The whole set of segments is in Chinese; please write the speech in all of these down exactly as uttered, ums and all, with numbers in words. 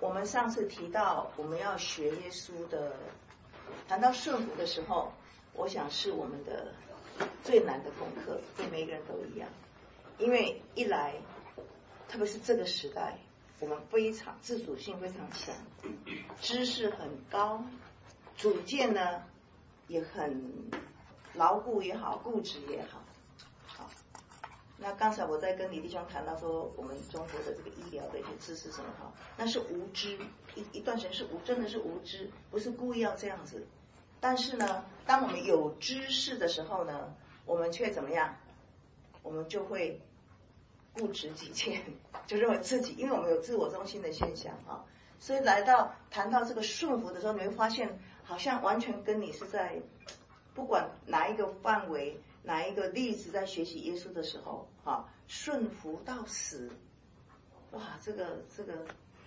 我们上次提到我们要学耶稣的，谈到顺服的时候，我想是我们的最难的功课，对每个人都一样。因为一来，特别是这个时代，我们非常自主性非常强，知识很高，主见呢也很牢固也好，固执也好。好，那刚才我在跟李弟兄谈到说，我们中国的这个医疗的一些知识什么好，那是无知，一一段时间是无，真的是无知，不是故意要这样子。但是呢，当我们有知识的时候呢，我们却怎么样？我们就会固执己见，就认为自己，因为我们有自我中心的现象啊，所以来到谈到这个顺服的时候，你会发现好像完全跟你是在不管哪一个范围、哪一个例子在学习耶稣的时候，啊，顺服到死，哇，这个这个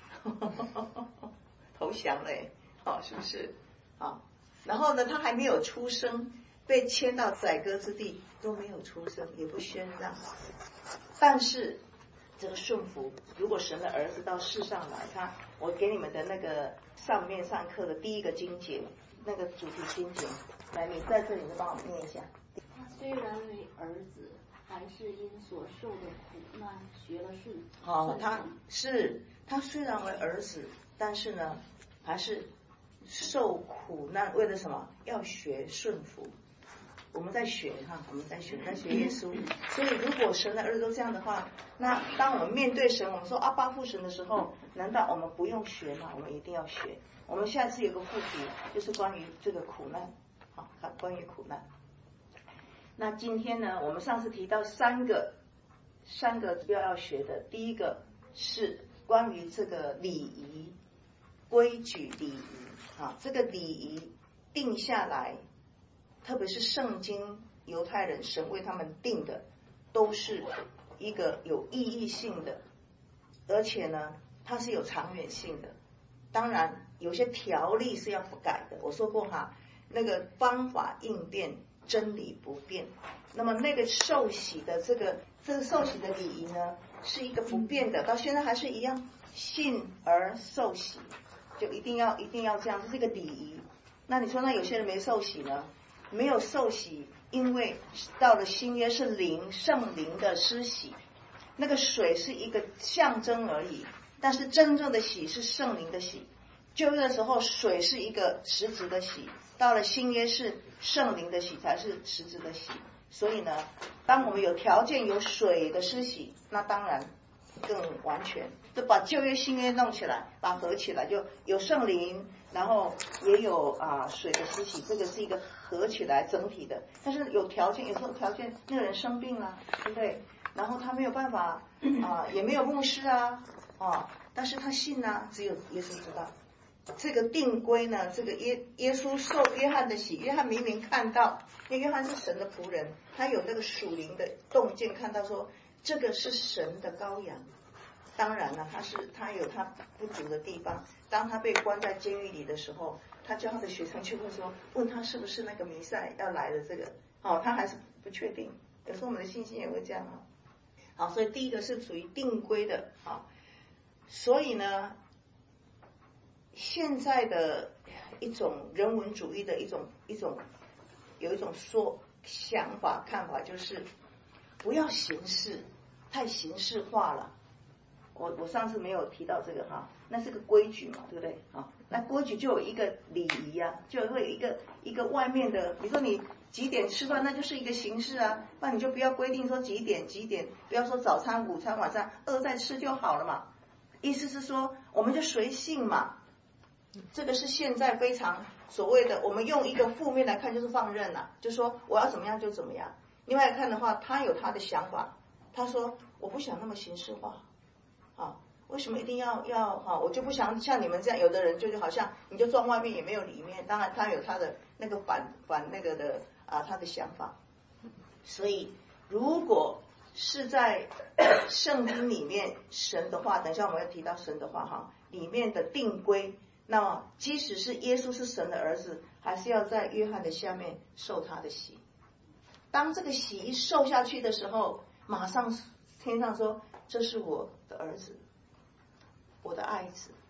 投降嘞，哦，是不是？啊，然后呢，他还没有出生，被迁到宰割之地，都没有出生，也不宣让。但是这个顺服，如果神的儿子到世上来，他我给你们的那个上面上课的第一个经节，那个主题经节，来，你在这里就帮我念一下。 他虽然为儿子，还是因所受的苦难学了顺服。 好，他是他虽然为儿子，但是呢，还是受苦难，为了什么？要学顺服。我们在学哈，我们在学，在学耶稣。所以，如果神的儿子都这样的话，那当我们面对神，我们说阿爸父神的时候，难道我们不用学吗？我们一定要学。我们下次有个副题，就是关于这个苦难，好，看关于苦难。那今天呢，我们上次提到三个三个指标要学的，第一个是关于这个礼仪、规矩、礼仪，啊，这个礼仪定下来。特别是圣经犹太人神为他们定的，都是一个有意义性的，而且呢，它是有长远性的。当然，有些条例是要不改的。我说过哈，那个方法应变，真理不变。那么那个受洗的这个这个受洗的礼仪呢，是一个不变的，到现在还是一样，信而受洗，就一定要一定要这样，这是一个礼仪。那你说那有些人没受洗呢？没有受洗，因为到了新约是灵圣灵的施洗，那个水是一个象征而已，但是真正的洗是圣灵的洗。旧约的时候水是一个实质的洗，到了新约是圣灵的洗才是实质的洗。所以呢，当我们有条件有水的施洗，那当然更完全，就把旧约新约弄起来，把它合起来，就有圣灵，然后也有啊水的施洗，这个是一个合起来整体的。但是有条件，有时候条件那个人生病了，对不对？然后他没有办法啊，也没有牧师啊啊，但是他信啊，只有耶稣知道。这个定规呢，这个耶耶稣受约翰的洗，约翰明明看到，因为约翰是神的仆人，他有那个属灵的洞见，看到说这个是神的羔羊。当然了，他是他有他不足的地方。当他被关在监狱里的时候，他叫他的学生去问说，问他是不是那个弥赛要来的这个，哦，他还是不确定。有时候我们的信心也会这样啊。好，所以第一个是属于定规的啊。所以呢，现在的一种人文主义的一种一种有一种说想法看法，就是不要形式太形式化了。我我上次没有提到这个哈，那是个规矩嘛，对不对？啊，那规矩就有一个礼仪啊，就会有一个一个外面的，比如说你几点吃饭，那就是一个形式啊，那你就不要规定说几点几点，不要说早餐、午餐、晚上饿再吃就好了嘛。意思是说，我们就随性嘛。这个是现在非常所谓的，我们用一个负面来看就是放任了，就说我要怎么样就怎么样。另外看的话，他有他的想法，他说我不想那么形式化。啊，为什么一定要要哈？我就不想像你们这样，有的人就是好像你就装外面也没有里面。当然他有他的那个反反那个的啊，他的想法。所以如果是在圣经里面神的话，等一下我们要提到神的话哈，里面的定规，那么即使是耶稣是神的儿子，还是要在约翰的下面受他的洗。当这个洗一受下去的时候，马上天上说，这是我的儿子，我的爱子，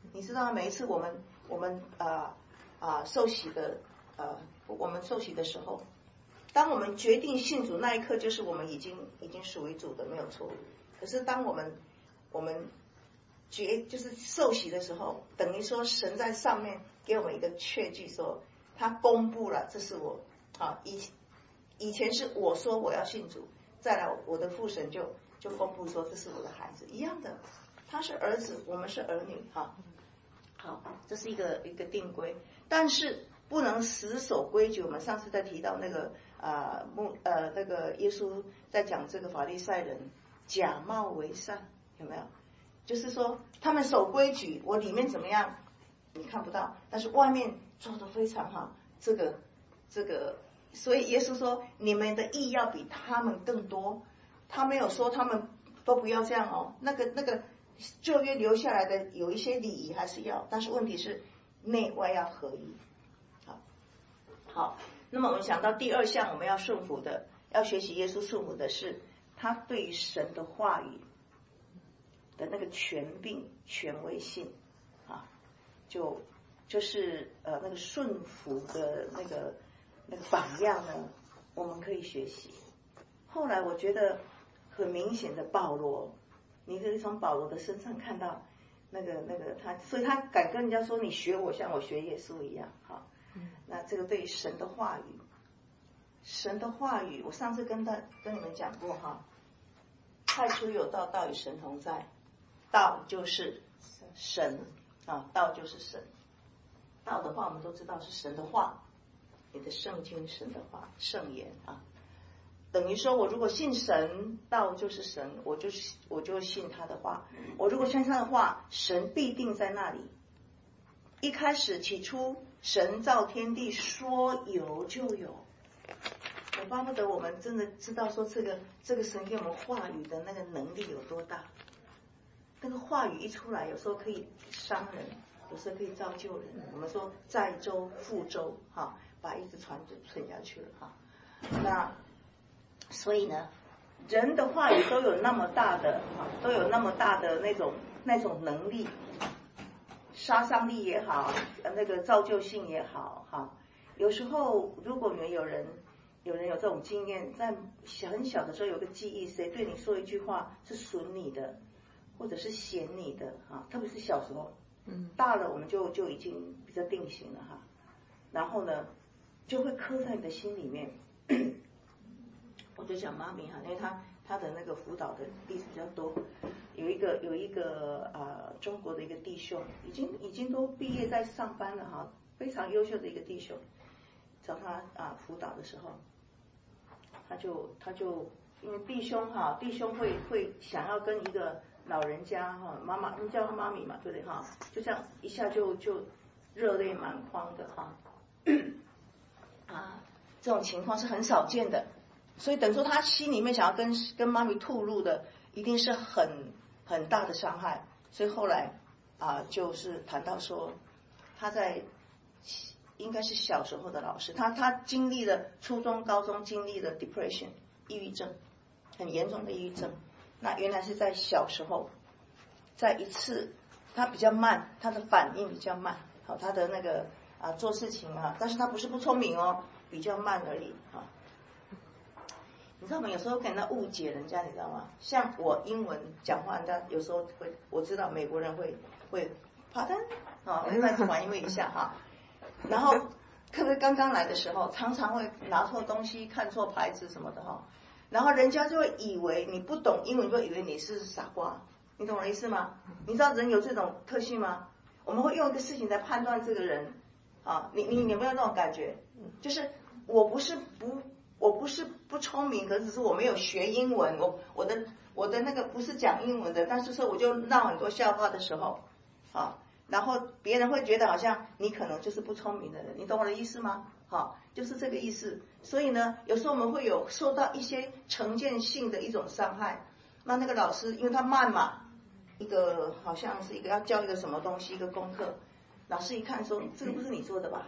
你知道每一次我们我们啊啊、呃、受洗的呃我们受洗的时候，当我们决定信主那一刻，就是我们已经已经属于主的，没有错。可是当我们我们决就是受洗的时候，等于说神在上面给我们一个确据，说他公布了，这是我啊以以前是我说我要信主，再来我的父神就就公布说这是我的孩子，一样的，他是儿子，我们是儿女哈。好，这是一个一个定规，但是不能死守规矩。我们上次在提到那个啊牧呃那个耶稣在讲这个法利赛人假冒为善，有没有？就是说他们守规矩，我里面怎么样你看不到，但是外面做得非常好。这个这个，所以耶稣说你们的义要比他们更多。他没有说他们都不要这样哦，那个那个。旧约留下来的有一些礼仪还是要，但是问题是内外要合一。好，好，那么我们想到第二项我们要顺服的，要学习耶稣顺服的是他对于神的话语的那个权柄、权威性啊，就就是呃那个顺服的那个那个榜样呢，我们可以学习。后来我觉得很明显的保罗。你可以从保罗的身上看到那个那个他，所以他敢跟人家说你学我像我学耶稣一样。好，那这个对于神的话语，神的话语，我上次跟他跟你们讲过哈，太初有道，道与神同在，道就是神啊，道就是神。道的话我们都知道是神的话，你的圣经神的话，圣言啊。等于说我如果信神，道就是神，我就我就信他的话。我如果信他的话，神必定在那里。一开始起初神造天地，说有就有。我巴不得我们真的知道说这个这个神给我们话语的那个能力有多大。那个话语一出来，有时候可以伤人，有时候可以造就人。我们说载舟覆舟，哈，把一只船就沉下去了哈。那所以呢，人的话语都有那么大的啊，都有那么大的那种那种能力，杀伤力也好，那个造就性也好哈。有时候如果你们有人有人有这种经验，在很小的时候有个记忆，谁对你说一句话是损你的，或者是嫌你的啊，特别是小时候，嗯，大了我们就就已经比较定型了哈。然后呢，就会刻在你的心里面。我就讲妈咪哈，因为他他的那个辅导的例子比较多，有一个有一个啊、呃、中国的一个弟兄，已经已经都毕业在上班了哈，非常优秀的一个弟兄，找他啊辅导的时候，他就他就因为弟兄哈，弟兄会会想要跟一个老人家哈妈妈，你叫他妈咪嘛，对不对哈？就这样一下就就热泪满眶的哈，啊，这种情况是很少见的。所以等于说他心里面想要跟跟妈咪吐露的，一定是很很大的伤害。所以后来啊，就是谈到说他在应该是小时候的老师，他他经历了初中、高中经历了 depression 抑郁症，很严重的抑郁症。那原来是在小时候，在一次他比较慢，他的反应比较慢，好，他的那个啊做事情啊，但是他不是不聪明哦，比较慢而已啊。你知道吗？有时候给人家误解人家，你知道吗？像我英文讲话，人家有时候会，我知道美国人会会 pardon 啊，再反应一下哈。然后特别刚刚来的时候，常常会拿错东西、看错牌子什么的哈。然后人家就会以为你不懂英文，就以为你是傻瓜。你懂我的意思吗？你知道人有这种特性吗？我们会用一个事情来判断这个人啊，你你有没有那种感觉？就是我不是不。我不是不聪明，可是只是我没有学英文，我我的我的那个不是讲英文的，但是说我就闹很多笑话的时候，啊，然后别人会觉得好像你可能就是不聪明的人，你懂我的意思吗？好，就是这个意思。所以呢，有时候我们会有受到一些成见性的一种伤害。那那个老师因为他慢嘛，一个好像是一个要教一个什么东西一个功课，老师一看说这个不是你做的吧？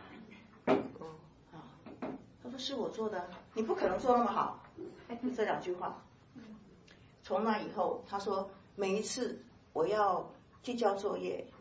他说是我做的，你不可能做那么好。哎，这两句话，从那以后，他说每一次我要去交作业，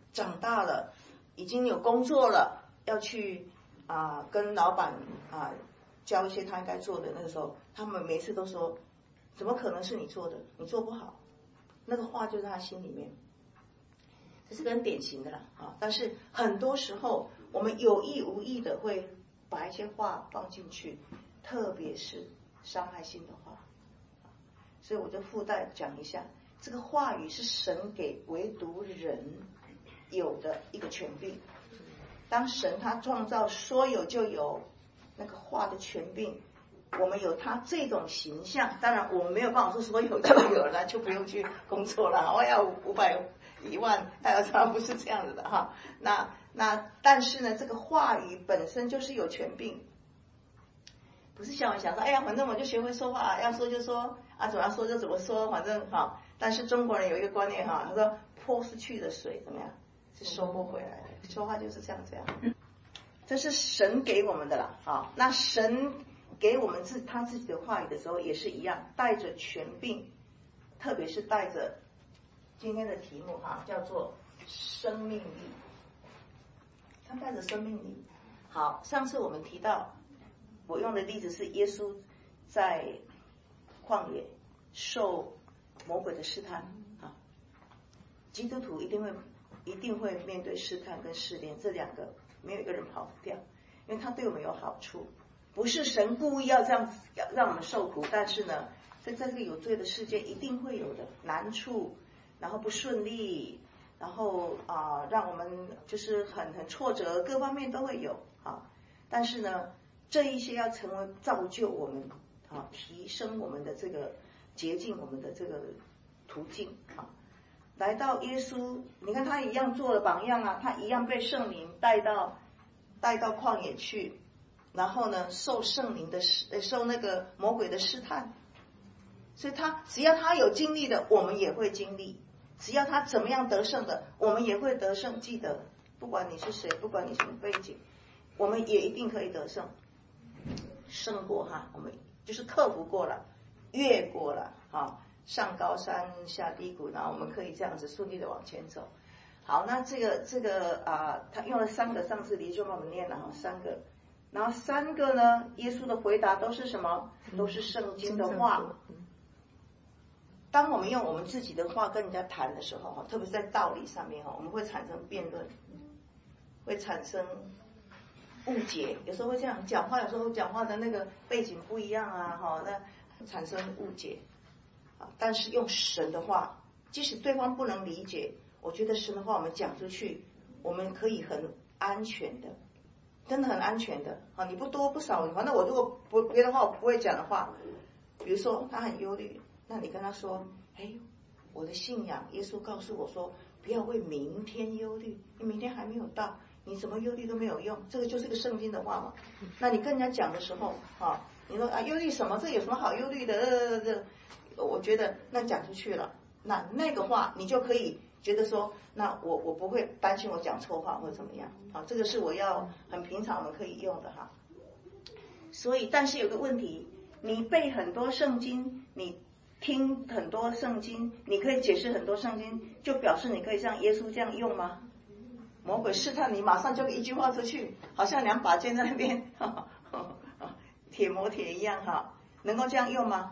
长大了，已经有工作了，要去啊、呃、跟老板啊、呃、教一些他应该做的，那个时候他们每次都说，怎么可能是你做的？你做不好。那个话就在他心里面，这是个很典型的啦啊。但是很多时候我们有意无意的会把一些话放进去，特别是伤害性的话。所以我就附带讲一下，这个话语是神给唯独人有的一个权柄。当神他创造说有就有那个话的权柄，我们有他这种形象，当然我们没有办法说说有就有了，就不用去工作了，我要五百一万，还有他不是这样子的哈。那那但是呢，这个话语本身就是有权柄，不是像我想说，哎呀，反正我就学会说话，要说就说啊，怎么样说就怎么说，反正哈。但是中国人有一个观念哈，他说泼出去的水怎么样是收不回来的，说话就是这样这样。这是神给我们的啦啊，那神给我们自他自己的话语的时候也是一样，带着权柄，特别是带着今天的题目哈，叫做生命力。他带着生命力。好，上次我们提到，我用的例子是耶稣在旷野受魔鬼的试探啊。基督徒一定会一定会面对试探跟试炼，这两个没有一个人跑不掉，因为他对我们有好处。不是神故意要这样让我们受苦，但是呢，在这个有罪的世界一定会有的难处，然后不顺利，然后啊、呃，让我们就是很很挫折，各方面都会有啊。但是呢，这一些要成为造就我们啊，提升我们的这个洁净我们的这个途径啊。来到耶稣，你看他一样做了榜样啊，他一样被圣灵带到带到旷野去。然后呢，受圣灵的试，受那个魔鬼的试探，所以他只要他有经历的，我们也会经历；只要他怎么样得胜的，我们也会得胜。记得，不管你是谁，不管你什么背景，我们也一定可以得胜，胜过哈，我们就是克服过了，越过了啊，上高山下低谷，然后我们可以这样子顺利的往前走。好，那这个这个啊，他用了三个，上次李就帮我们念了哈，三个。然后三个呢，耶稣的回答都是什么？都是圣经的话。当我们用我们自己的话跟人家谈的时候，特别是在道理上面，我们会产生辩论，会产生误解，有时候会这样讲话，有时候讲话的那个背景不一样啊，哈，那产生误解。但是用神的话，即使对方不能理解，我觉得神的话我们讲出去，我们可以很安全的。真的很安全的啊！你不多不少，反正我如果不别的话我不会讲的话，比如说他很忧虑，那你跟他说：“哎，我的信仰，耶稣告诉我说，不要为明天忧虑，因为明天还没有到，你怎么忧虑都没有用。”这个就是个圣经的话嘛。那你跟人家讲的时候啊，你说啊忧虑什么？这有什么好忧虑的？呃这我觉得那讲出去了，那那个话你就可以。觉得说，那我我不会担心我讲错话或者怎么样，好，这个是我要很平常我们可以用的哈。所以，但是有个问题，你背很多圣经，你听很多圣经，你可以解释很多圣经，就表示你可以像耶稣这样用吗？魔鬼试探你，马上就一句话出去，好像两把剑在那边，铁磨铁一样哈，能够这样用吗？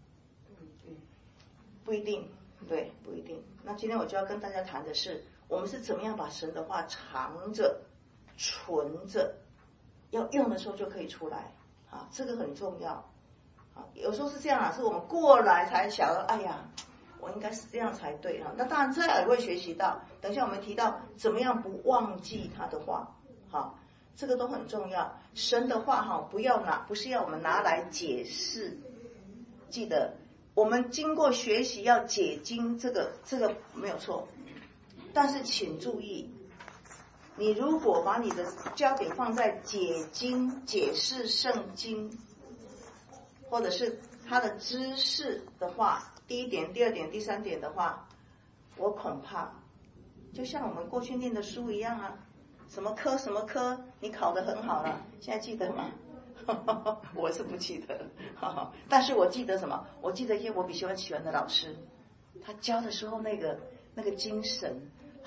不一定。对，不一定。那今天我就要跟大家谈的是，我们是怎么样把神的话藏着、存着，要用的时候就可以出来啊，这个很重要啊。有时候是这样啊，是我们过来才想到，哎呀，我应该是这样才对啊。那当然这样也会学习到。等一下我们提到怎么样不忘记他的话，好，这个都很重要。神的话哈，不要拿，不是要我们拿来解释，记得。我们经过学习要解经，这个这个没有错，但是请注意，你如果把你的焦点放在解经、解释圣经，或者是它的知识的话，第一点、第二点、第三点的话，我恐怕就像我们过去念的书一样啊，什么科什么科，你考得很好了，现在记得吗？我是不记得，但是我记得什么？我记得一些我比较喜欢的老师，他教的时候那个那个精神，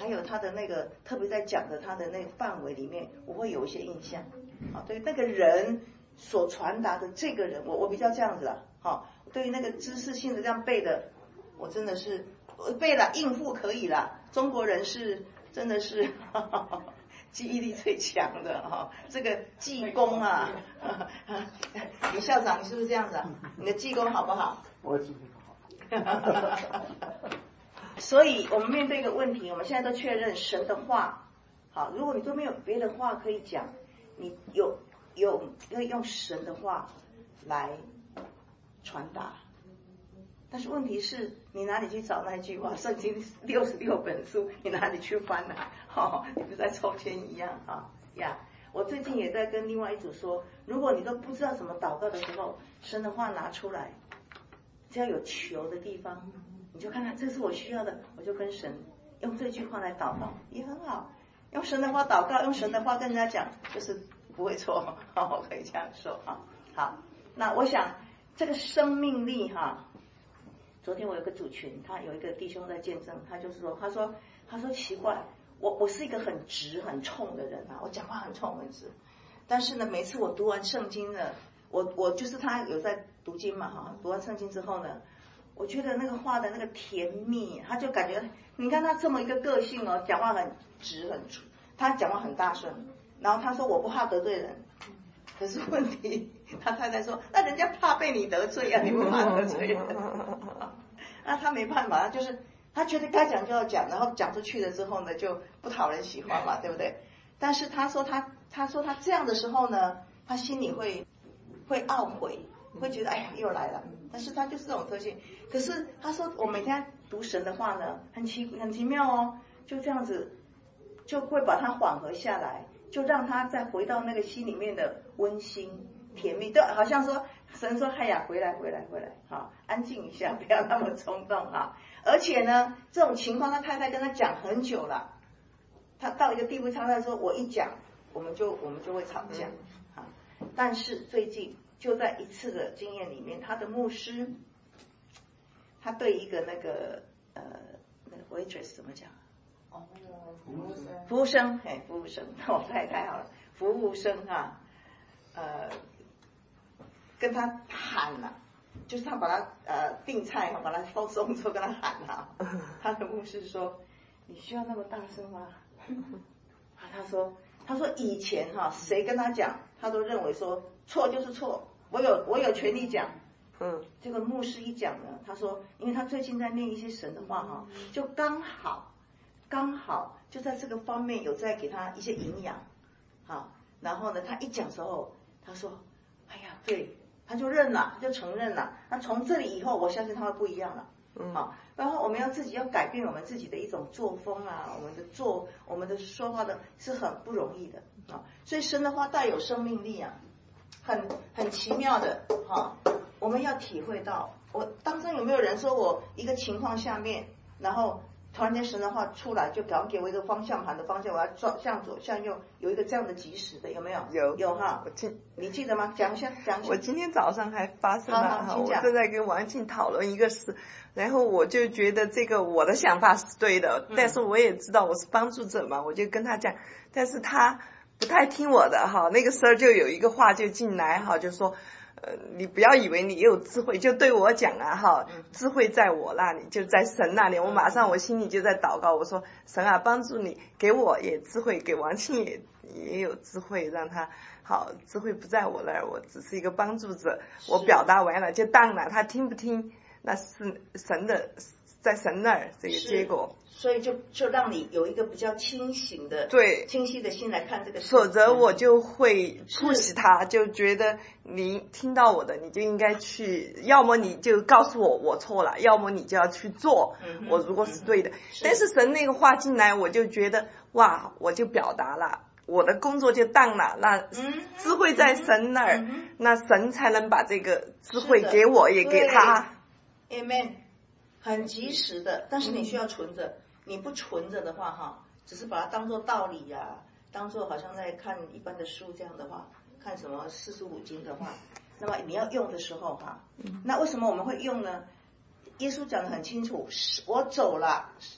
还有他的那个特别在讲的他的那个范围里面，我会有一些印象。啊，对那个人所传达的这个人，我我比较这样子啊。好，对于那个知识性的这样背的，我真的是背了应付可以啦。中国人是真的是呵呵记忆力最强的哈、哦，这个技功啊，李校长你是不是这样子啊？你的技功好不好？ 我技功好。 所以我们面对一个问题，我们现在都确认神的话，好，如果你都没有别的话可以讲，你有有要用神的话来传达。但是问题是你哪里去找那句话？圣经六十六本书，你哪里去翻啊？哦，你不在抽签一样啊呀！我最近也在跟另外一组说，如果你都不知道怎么祷告的时候，神的话拿出来，只要有求的地方，你就看看这是我需要的，我就跟神用这句话来祷告，也很好。用神的话祷告，用神的话跟人家讲，就是不会错，哦，可以这样说啊。好，那我想这个生命力哈。昨天我有个组群，他有一个弟兄在见证，他就是说，他说，他说奇怪，我我是一个很直很冲的人啊，我讲话很冲很直，但是呢，每次我读完圣经呢，我我就是他有在读经嘛哈，读完圣经之后呢，我觉得那个话的那个甜蜜，他就感觉，你看他这么一个个性哦，讲话很直很直，他讲话很大声，然后他说我不怕得罪人。可是问题，他太太说，那人家怕被你得罪啊，你不怕得罪人？那他没办法，就是他觉得该讲就要讲，然后讲出去了之后呢，就不讨人喜欢嘛，对不对？但是他说他他说他这样的时候呢，他心里会会懊悔，会觉得哎呀又来了。但是他就是这种特性。可是他说我每天读神的话呢，很奇很奇妙哦，就这样子就会把它缓和下来。就让他再回到那个心里面的温馨甜蜜，对，好像说神说哎呀回来回来回来，好，安静一下，不要那么冲动哈。而且呢，这种情况他太太跟他讲很久了，他到一个地步，他太太说我一讲我们就我们就会吵架啊。但是最近就在一次的经验里面，他的牧师他对一个那个呃那个 waitress 怎么讲？ 哦，服务生， 服务生，哎，服务生，哦，太太好了，服务生啊，呃，跟他喊了、啊，就是他把他呃订菜，把他放松之后跟他喊了、啊，他的牧师说，你需要那么大声吗？啊，他说，他说以前哈、啊，谁跟他讲，他都认为说错就是错，我有我有权利讲。嗯，这个牧师一讲呢，他说，因为他最近在念一些神的话哈、啊，就刚好。刚好就在这个方面有在给他一些营养，好，然后呢，他一讲之后，他说，哎呀，对，他就认了，他就承认了。那从这里以后，我相信他会不一样了，嗯，好，然后我们要自己要改变我们自己的一种作风啊，我们的做，我们的说话的是很不容易的啊。所以神的话带有生命力啊，很很奇妙的哈、啊，我们要体会到。我当中有没有人说我一个情况下面，然后突然间神的话出来，就刚给我一个方向盘的方向，我要转向左向右，有一个这样的及时的，有没有？ 有有哈。 我今你记得吗？讲一下，讲一下。 我今天早上还发生了哈，我好好请讲正在跟王静讨论一个事，然后我就觉得这个我的想法是对的， 嗯但是我也知道我是帮助者嘛，我就跟他讲，但是他不太听我的哈。那个时候就有一个话就进来哈，就说。呃，你不要以为你有智慧，就对我讲啊哈，智慧在我那里，就在神那里。我马上我心里就在祷告，我说神啊，帮助你给我也智慧，给王庆也也有智慧，让他好，智慧不在我那儿，我只是一个帮助者。我表达完了就当了，他听不听那是神的，在神那儿这个结果。 所以就就让你有一个比较清醒的、 对清晰的心来看这个事， 否则我就会push起他，就觉得你听到我的，你就应该去，要么你就告诉我我错了，要么你就要去做。 嗯、 我如果是对的， 嗯、 但是神那个话进来，我就觉得哇，我就表达了，我的工作就当了。那智慧在神那儿， 嗯、 那神才能把这个智慧给我，也给他。 Amen， 很及时的，但是你需要存着。你不存着的话哈，只是把它当做道理呀、啊，当做好像在看一般的书这样的话，看什么四书五经的话，那么你要用的时候哈，那为什么我们会用呢？耶稣讲得很清楚，我走了，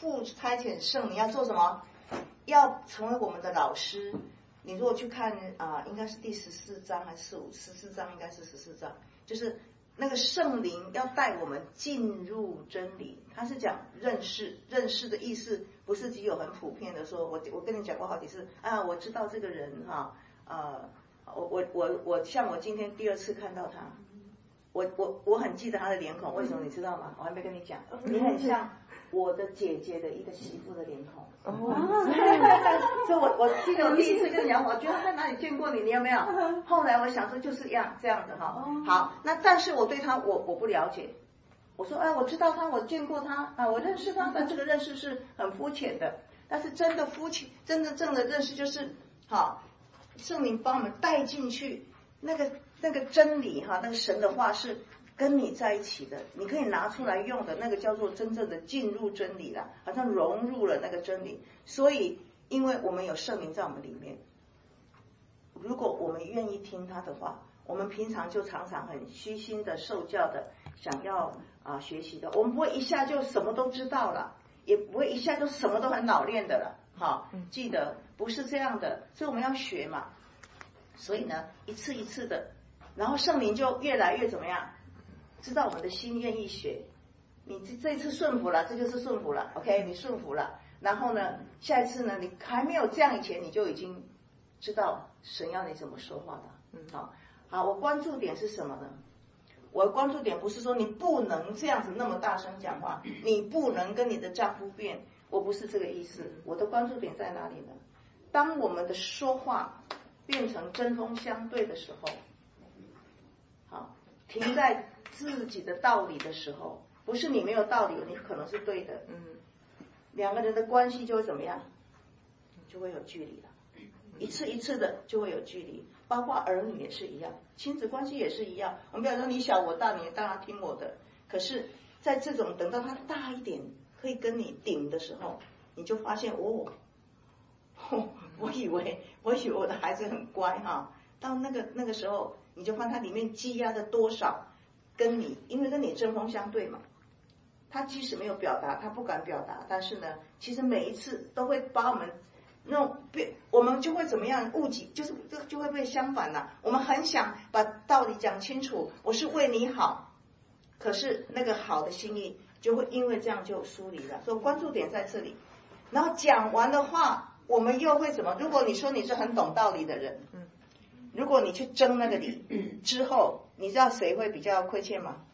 父差遣圣灵要做什么？要成为我们的老师。你如果去看啊、呃，应该是第十四章还是十五十四章，应该是十四章，就是那个圣灵要带我们进入真理。他是讲认识，认识的意思不是只有很普遍的说，我我跟你讲过好几次啊，我知道这个人哈，呃，我我我我像我今天第二次看到他，我我我很记得他的脸孔，为什么你知道吗？我还没跟你讲，你很像我的姐姐的一个媳妇的脸孔。哦，所以我我记得我第一次跟你讲，我觉得在哪里见过你，你有没有？后来我想说就是这样这样的哈。好，那但是我对他我我不了解。我说哎，我知道他，我见过他啊，我认识他，但这个认识是很肤浅的。但是真的肤浅，真的正的认识就是好，圣灵帮我们带进去那个那个真理哈，那个神的话是跟你在一起的，你可以拿出来用的，那个叫做真正的进入真理了，好像融入了那个真理。所以，因为我们有圣灵在我们里面，如果我们愿意听他的话，我们平常就常常很虚心的受教的，想要啊学习的，我们不会一下就什么都知道了，也不会一下就什么都很老练的了。好，记得不是这样的，所以我们要学嘛。所以呢，一次一次的，然后圣灵就越来越怎么样？知道我们的心愿意学，你这一次顺服了，这就是顺服了 ，OK， 你顺服了，然后呢，下一次呢，你还没有这样以前，你就已经知道神要你怎么说话的。嗯，好，好，我关注点是什么呢？我的关注点不是说你不能这样子那么大声讲话，你不能跟你的丈夫辩，我不是这个意思。我的关注点在哪里呢？当我们的说话变成针锋相对的时候，好，停在自己的道理的时候，不是你没有道理，你可能是对的，嗯，两个人的关系就会怎么样？就会有距离了，一次一次的就会有距离，包括儿女也是一样，亲子关系也是一样。我们不要说你小我大，你当然听我的，可是在这种等到他大一点，可以跟你顶的时候，你就发现哦，哦我以为我以为我的孩子很乖哈，到那个那个时候，你就发现他里面积压的多少。跟你，因为跟你针锋相对嘛，他即使没有表达，他不敢表达，但是呢，其实每一次都会把我们那种被，我们就会怎么样误解，就是就会被相反了。我们很想把道理讲清楚，我是为你好，可是那个好的心意就会因为这样就疏离了。所以关注点在这里。然后讲完的话，我们又会怎么？如果你说你是很懂道理的人，如果你去争那个理之后，你知道谁会比较亏欠吗？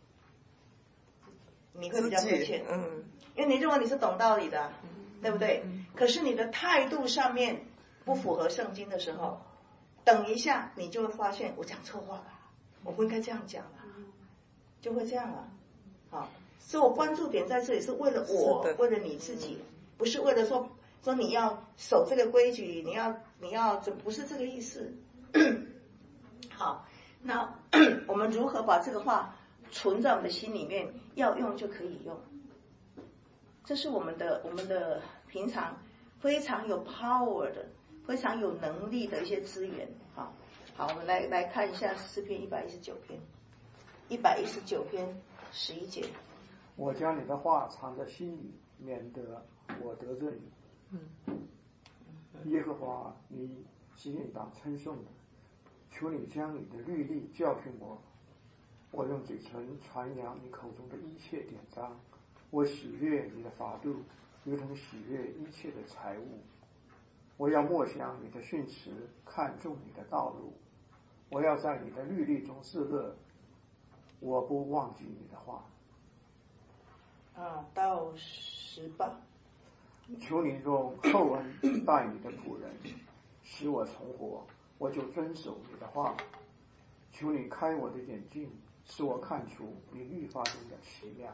你会比较亏欠，嗯，因为你认为你是懂道理的，对不对？可是你的态度上面不符合圣经的时候，等一下你就会发现我讲错话了，我不应该这样讲了，就会这样了。好，所以我关注点在这里是为了我，为了你自己，不是为了说说你要守这个规矩，你要你要这不是这个意思。好，那我们如何把这个话存在我们的心里面，要用就可以用，这是我们的我们的平常非常有 power 的，非常有能力的一些资源。好，好，我们来来看一下诗篇一百一十九篇，一百一十九篇十一节。 我将你的话藏在心里，免得我得罪你。耶和华，你是应当称颂的，求你将你的律例教训我。我用嘴唇传扬你口中的一切典章，我喜悦你的法度，如同喜悦一切的财物。我要默想你的训词，看重你的道路。我要在你的律例中自乐，我不忘记你的话。 啊，到十八。 求你用厚恩待你的仆人，使我存活，我就遵守你的话。求你开我的眼睛，使我看出你律法中的奇妙。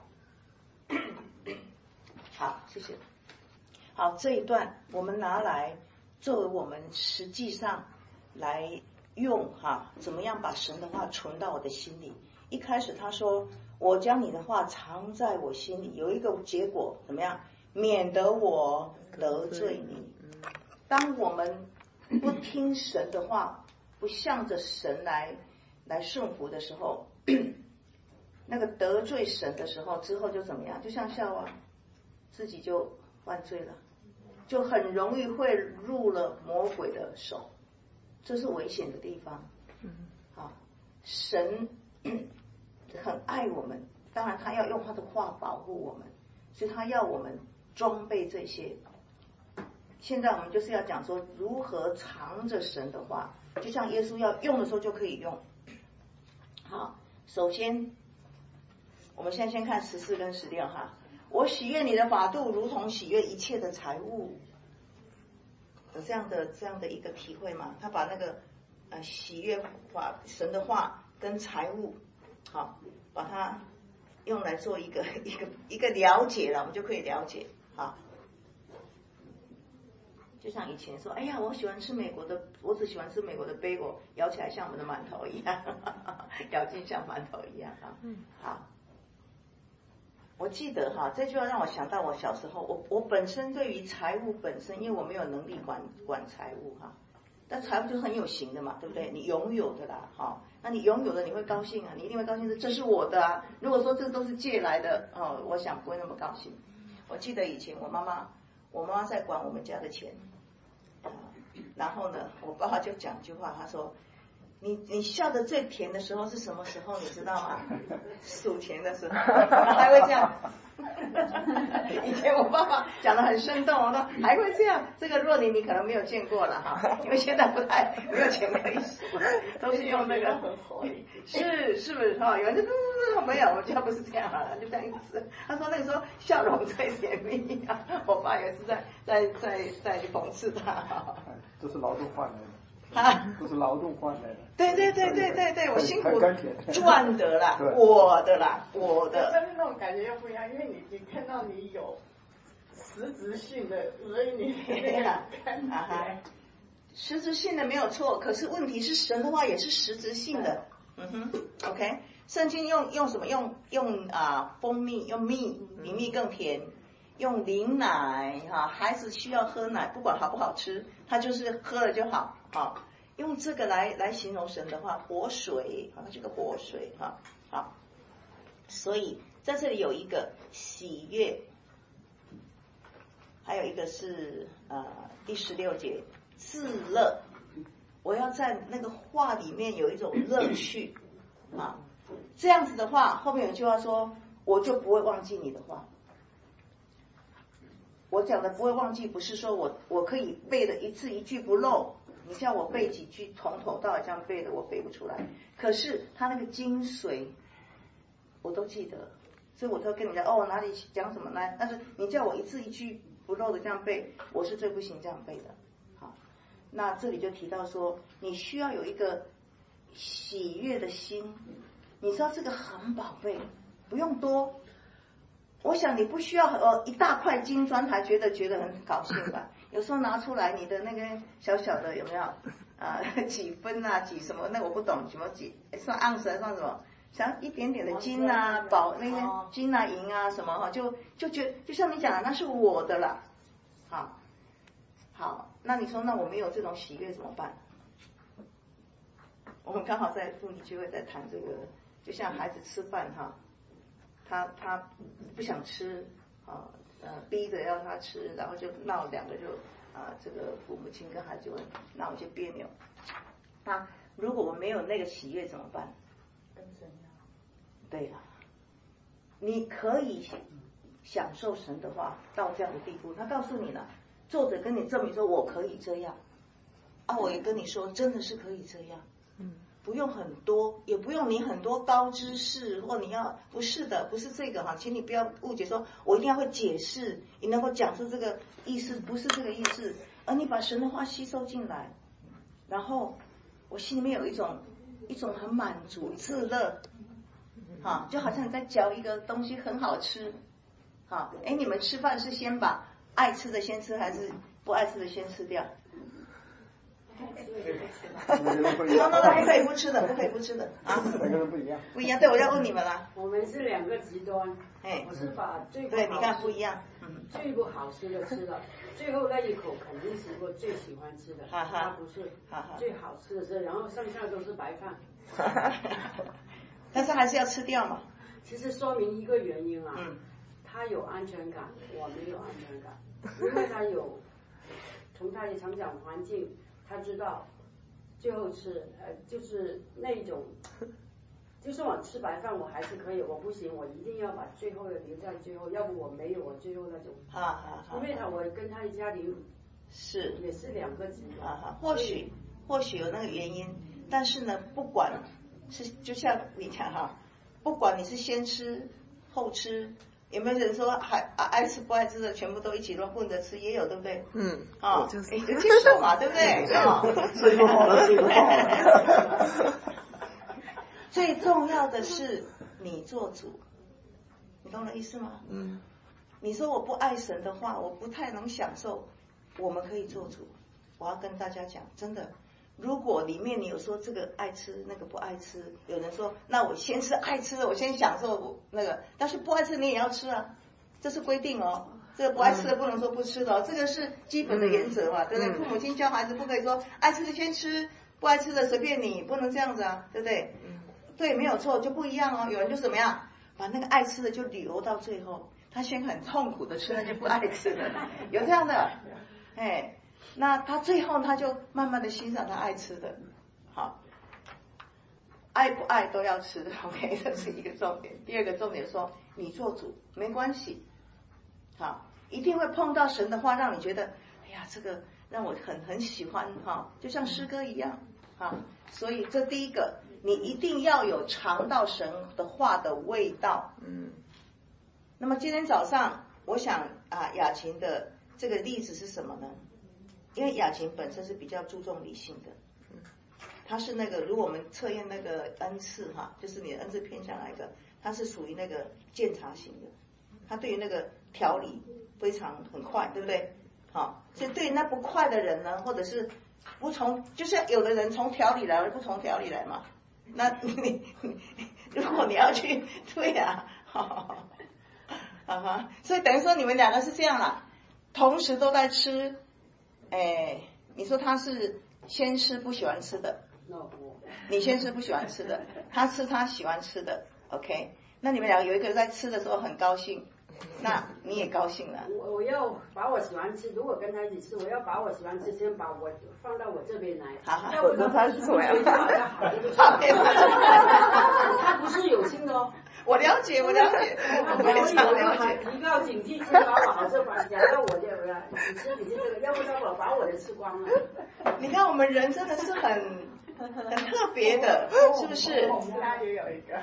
好，谢谢。好，这一段我们拿来作为我们实际上来用哈，怎么样把神的话存到我的心里。一开始他说我将你的话藏在我心里，有一个结果怎么样？免得我得罪你。当我们不听神的话，不向着神来来顺服的时候，那个得罪神的时候之后就怎么样？就像夏娃， 自己就犯罪了，就很容易会入了魔鬼的手，这是危险的地方。好，神很爱我们，当然他要用他的话保护我们，所以他要我们装备这些。现在我们就是要讲说如何藏着神的话，就像耶稣要用的时候就可以用。好，首先我们现在先看十四跟十六哈。我喜悦你的法度，如同喜悦一切的财物。有这样的这样的一个体会吗？他把那个呃喜悦法神的话跟财物，好，把它用来做一个一个一个了解了，我们就可以了解。好，就像以前说，哎呀，我喜欢吃美国的，我只喜欢吃美国的 bagel， 咬起来像我们的馒头一样，咬劲像馒头一样啊。好。我记得哈，这句话让我想到我小时候，我我本身对于财务本身，因为我没有能力管管财务哈，但财务就是很有形的嘛，对不对？你拥有的啦，哈，那你拥有的你会高兴啊，你一定会高兴的，这是我的啊。如果说这都是借来的，哦，我想不会那么高兴。我记得以前我妈妈，我妈妈在管我们家的钱，啊，然后呢，我爸爸就讲一句话，他说。你你笑得最甜的时候是什么时候？你知道吗？数钱的时候，还会这样。以前我爸爸讲得很生动，我说还会这样。这个若琳你可能没有见过了哈，因为现在不太没有钱可以数，都是用那个。是是不是哈？有人就没有，我家不是这样啊，就这样一直。他说那个时候笑容最甜蜜啊，我爸也是在在在在讽刺他。 这是劳动换来的。 啊， 都是劳动换来的。 对对对对对对，我辛苦赚的啦，我的啦，我的。 但是那种感觉又不一样，因为你你看到你有实质性的，所以你那个感觉。 实质性的没有错，可是问题是神的话也是实质性的。嗯哼 ，OK， 圣经用用什么？用用啊蜂蜜，用蜜，比蜜更甜。用灵奶哈，孩子需要喝奶，不管好不好吃，他就是喝了就好。好，用这个来来形容神的话，活水，好，它是个活水哈。好，所以在这里有一个喜悦，还有一个是呃第十六节自乐。我要在那个话里面有一种乐趣啊，这样子的话，后面有句话说，我就不会忘记你的话。我讲的不会忘记，不是说我我可以背的一字一句不漏，你叫我背几句从头到尾这样背的，我背不出来。可是他那个精髓，我都记得，所以我都跟你讲哦，哪里讲什么呢？但是你叫我一字一句不漏的这样背，我是最不行这样背的。好，那这里就提到说，你需要有一个喜悦的心，你知道这个很宝贝，不用多。我想你不需要呃一大块金砖才觉得觉得很高兴吧？有时候拿出来你的那个小小的有没有啊、呃、几分啊几什么那我不懂什么几算盎司还算什么，像一点点的金啊宝那个金啊银啊什么哈，就就觉就像你讲的那是我的了。好，好，那你说那我没有这种喜悦怎么办？我们刚好在妇女聚会在谈这个，就像孩子吃饭哈。他他不想吃啊，呃，逼着要他吃，然后就闹两个就啊，这个父母亲跟孩子就闹一些别扭。那如果我没有那个喜悦怎么办？ 跟神一样。 对了，你可以享受神的话到这样的地步，他告诉你了，作者跟你证明说我可以这样，啊，我也跟你说真的是可以这样。嗯。不用很多，也不用你很多高知识，或你要不是的，不是这个哈，请你不要误解说，我一定要会解释，你能够讲出这个意思，不是这个意思，而你把神的话吸收进来，然后我心里面有一种一种很满足、自乐，哈，就好像你在嚼一个东西很好吃，哈，哎，你们吃饭是先把爱吃的先吃，还是不爱吃的先吃掉？no no no 不可以不吃的，不可以不吃的啊！ 每个人不一样， 不一样。对，我要问你们了。 我们是两个极端， 哎， 我是把最对，你看不一样， 嗯，最不好吃的吃了，最后那一口肯定是我最喜欢吃的， 哈哈， 它不是最好吃的是，然后剩下都是白饭。 但是还是要吃掉嘛。 其实说明一个原因啊，嗯，他他有安全感，我没有安全感，因为他有从他的成长环境，他知道最后吃呃就是那种，就算我吃白饭我还是可以，我不行，我一定要把最后的留在最后，要不我没有我最后那种。 好好好。 因为他我跟他的家庭是也是两个极端。 啊哈，或许或许有那个原因，但是呢，不管是就像你讲哈，不管你是先吃后吃。有没有人说还啊爱吃不爱吃的全部都一起乱混着吃？也有，对不对？ 嗯， 啊， 就是， 哎，就接受嘛，对不对？啊， 这个好了，这个好了。 最重要的是你做主，你懂我的意思吗？ 嗯。 你说我不爱神的话，我不太能享受。我们可以做主。我要跟大家讲，真的。如果里面你有说这个爱吃那个不爱吃，有人说那我先吃爱吃的，我先享受那个，但是不爱吃你也要吃啊，这是规定哦。这个不爱吃的不能说不吃的哦，这个是基本的原则嘛，对不对？父母亲教孩子不可以说爱吃的先吃，不爱吃的随便你，不能这样子啊，对不对？对，没有错，就不一样哦。有人就怎么样，把那个爱吃的就留到最后，他先很痛苦的吃那些不爱吃的，有这样的，哎。那他最后他就慢慢的欣赏他爱吃的，好，爱不爱都要吃 ，OK， 这是一个重点。第二个重点说，你做主没关系，好，一定会碰到神的话，让你觉得，哎呀，这个让我很很喜欢哈，就像诗歌一样，好，所以这第一个，你一定要有尝到神的话的味道，嗯。那么今天早上，我想啊，雅琴的这个例子是什么呢？因为雅琴本身是比较注重理性的，他是那个如果我们测验那个恩赐哈，就是你的恩赐偏向哪一个，他是属于那个鉴察型的，他对于那个条理非常很快，对不对？好，所以对于那不快的人呢，或者是不从，就是有的人从条理来，不从条理来嘛，那你如果你要去对啊，好好好，所以等于说你们两个是这样啦，同时都在吃。哎，你说他是先吃不喜欢吃的，你先吃不喜欢吃的，他吃他喜欢吃的 ，OK？ 那你们两个有一个在吃的时候很高兴，那你也高兴了。 我我要把我喜欢吃，如果跟他一起吃，我要把我喜欢吃先把我放到我这边来。 好好， 要不然他是怎么样？他不是有心的哦。 我了解，我了解，我非常了解。 提高警惕，先把我好这把讲到我这边，你吃你吃这个，要不然我把我的吃光了。 你看我们人真的是很很特别的，是不是？ 我们家也有一个。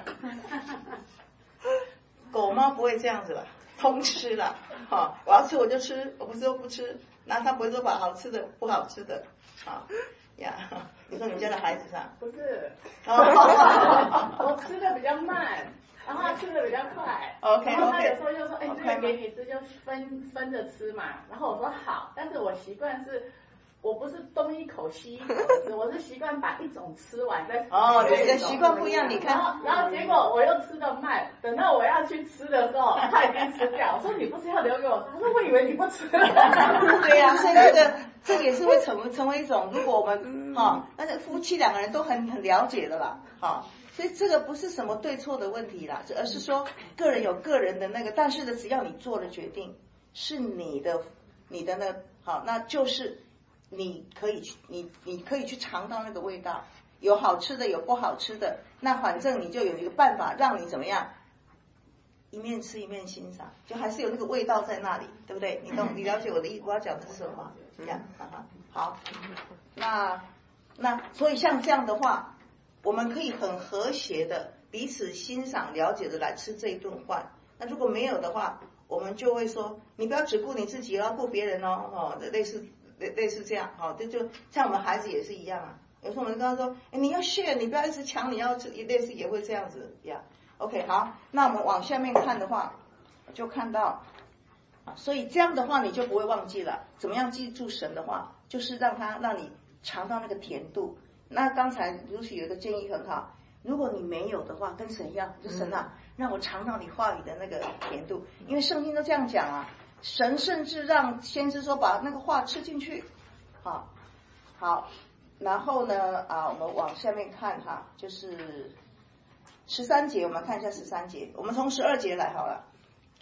狗猫不会这样子吧？通吃了，哈，我要吃我就吃，我不吃我不吃。那他不会说把好吃的不好吃的，好呀。你说你们家的孩子上？ 不是，我吃的比较慢。然后他吃的比较快 ，OK， 然后他有时候就说，哎，这个给你吃就分分着吃嘛。然后我说好，但是我习惯是，我不是东一口西一口吃，我是习惯把一种吃完再。 哦，你的习惯不一样，你看。 然后然后结果我又吃的慢，等到我要去吃的时候，他已经吃掉。我说你不是要留给我？他说我以为你不吃。 对呀、啊，所以这个这个也是会成为成为一种，如果我们哈，那、哦、夫妻两个人都很很了解的啦，好。所以这个不是什么对错的问题啦，而是说个人有个人的那个，但是呢，只要你做了决定，是你的，你的呢，好，那就是你可以去，你你可以去尝到那个味道，有好吃的，有不好吃的，那反正你就有一个办法让你怎么样，一面吃一面欣赏，就还是有那个味道在那里，对不对？你懂，你了解我的意思，我要讲的是什么吗？这样，好，那那所以像这样的话。我们可以很和谐的彼此欣赏、了解的来吃这一顿饭。那如果没有的话，我们就会说，你不要只顾你自己，要顾别人哦，哦，类似类类似这样，哦，这就像我们孩子也是一样啊。有时候我们跟他说，哎，你要 share， 你不要一直抢，你要类似也会这样子呀。OK， 好，那我们往下面看的话，就看到，所以这样的话你就不会忘记了。怎么样记住神的话，就是让他让你尝到那个甜度。那刚才Lucy有一个建议很好，如果你没有的话，跟神一样，就神啊，让我尝到你话语的那个甜度，因为圣经都这样讲啊，神甚至让先知说把那个话吃进去，好，好，然后呢啊，我们往下面看哈，就是十三节，我们看一下十三节，我们从十二节来好了，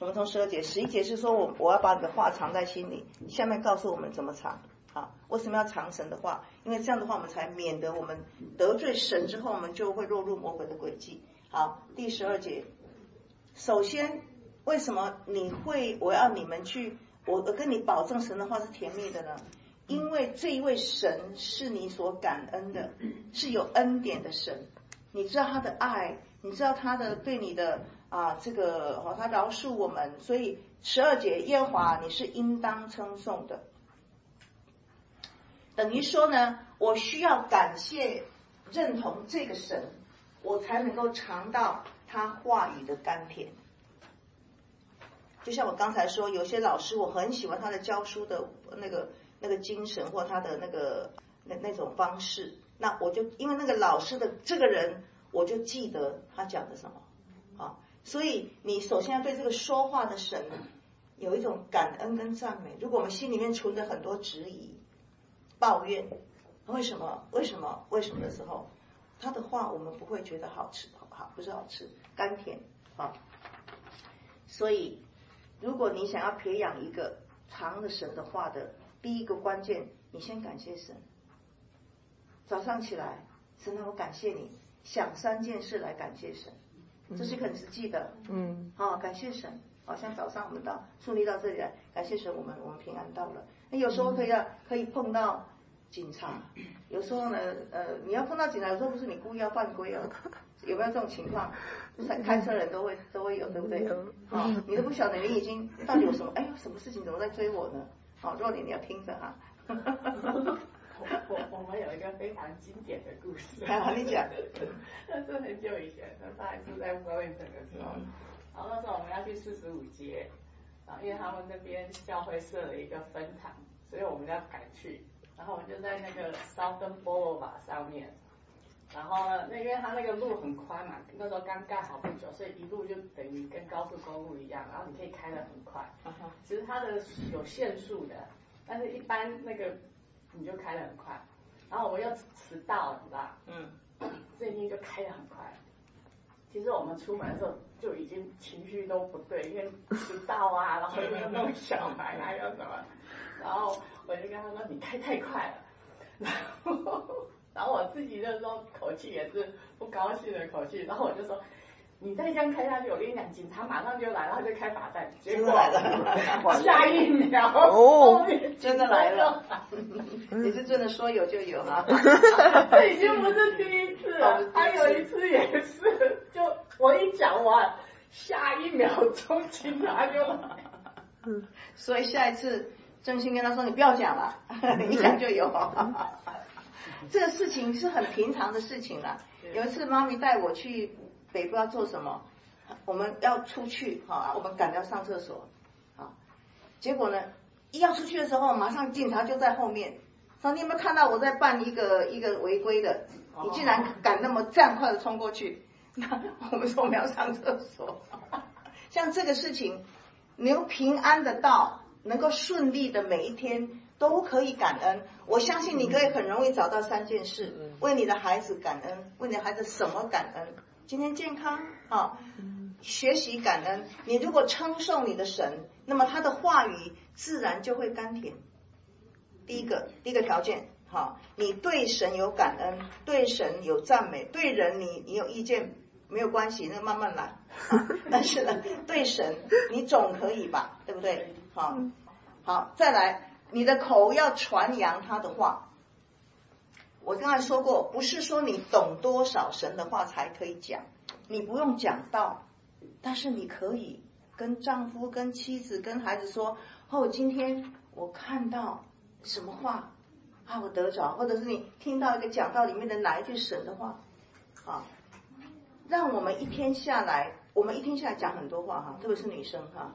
我们从十二节，十一节是说我我要把你的话藏在心里，下面告诉我们怎么藏。好，为什么要藏神的话？因为这样的话，我们才免得我们得罪神之后，我们就会落入魔鬼的诡计。好，第十二节，首先为什么你会我要你们去，我我跟你保证神的话是甜蜜的呢？因为这一位神是你所感恩的，是有恩典的神，你知道他的爱，你知道他的对你的啊这个哦，他饶恕我们，所以十二节耶和华你是应当称颂的。等于说呢，我需要感谢认同这个神，我才能够尝到他话语的甘甜。就像我刚才说，有些老师我很喜欢他的教书的那个那个精神或他的那个那那种方式，那我就因为那个老师的这个人，我就记得他讲的什么啊。所以你首先要对这个说话的神有一种感恩跟赞美。如果我们心里面存着很多质疑、抱怨，为什么为什么为什么的时候，他的话我们不会觉得好吃，好不是好吃，甘甜啊。所以如果你想要培养一个藏着神的话的第一个关键，你先感谢神。早上起来，神啊，我感谢你，想三件事来感谢神，这是很实际的。嗯，好、哦，感谢神。好、哦、像早上我们到顺利到这里来，感谢神，我们我们平安到了。那有时候可以要可以碰到警察，有时候呢，呃，你要碰到警察，有时候不是你故意要犯规哦。有没有这种情况？开车人都会都会有，对不对？好、哦，你都不晓得你已经到底有什么，哎呦，什么事情怎么在追我呢？好、哦，若琳你要听着哈。 我我我们有一个非常经典的故事。 好，你讲。 那是很久以前，那大概是在 Wellington 的时候，然后那时候我们要去四十五街，啊，因为他们那边教会设了一个分堂，所以我们要赶去，然后我们就在那个 Southern Boulevard 上面。然后呢，那因为它那个路很宽嘛，那时候刚盖好不久，所以一路就等于跟高速公路一样，然后你可以开得很快。其实它的有限速的，但是一般那个你就开得很快。然后我们又迟到了，你知道？嗯。这一天就开得很快。其实我们出门的时候就已经情绪都不对，因为迟到啊，然后又要弄小孩啊，又什么。然后我就跟他说：“你开太快了。”然后。然后我自己那时候口气也是不高兴的口气，然后我就说：“你再这样开下去，我跟你讲，警察马上就来，然后就开罚单。”结果来了，下一秒哦， 真的来了，你是真的说有就有啊！ 这已经不是第一次了，还有一次也是，就我一讲完，下一秒钟警察就来。 嗯，所以下一次郑兴跟他说：“你不要讲了，你讲就有。”这个事情是很平常的事情啦。有一次妈咪带我去北部要做什么，我们要出去哈，我们赶着要上厕所啊，结果呢，一要出去的时候，马上警察就在后面说：“你有没有看到我在办一个一个违规的？你竟然敢那么这样快的冲过去？”那我们说我们要上厕所。像这个事情，能平安的到，能够顺利的每一天。都可以感恩，我相信你可以很容易找到三件事，为你的孩子感恩，为你的孩子什么感恩？今天健康啊，学习感恩。你如果称颂你的神，那么他的话语自然就会甘甜。第一个，第一个条件，哈，你对神有感恩，对神有赞美，对人你你有意见没有关系，那慢慢来。但是呢，对神你总可以吧，对不对？好，好，再来。你的口要传扬他的话。我刚才说过，不是说你懂多少神的话才可以讲，你不用讲道，但是你可以跟丈夫、跟妻子、跟孩子说：“哦，今天我看到什么话啊，我得着。”或者是你听到一个讲道里面的哪一句神的话啊，让我们一天下来，我们一天下来讲很多话哈，特别是女生哈。